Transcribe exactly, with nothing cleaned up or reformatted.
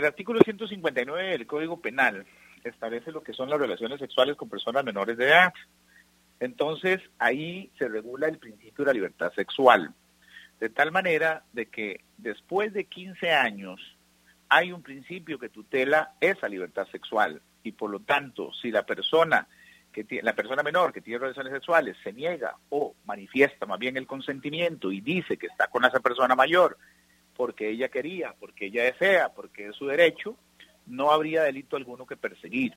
El artículo ciento cincuenta y nueve del Código Penal establece lo que son las relaciones sexuales con personas menores de edad. Entonces, ahí se regula el principio de la libertad sexual, de tal manera de que después de quince años hay un principio que tutela esa libertad sexual y por lo tanto, si la persona que tiene, la persona menor que tiene relaciones sexuales se niega o manifiesta más bien el consentimiento y dice que está con esa persona mayor porque ella quería, porque ella desea, porque es su derecho, no habría delito alguno que perseguir.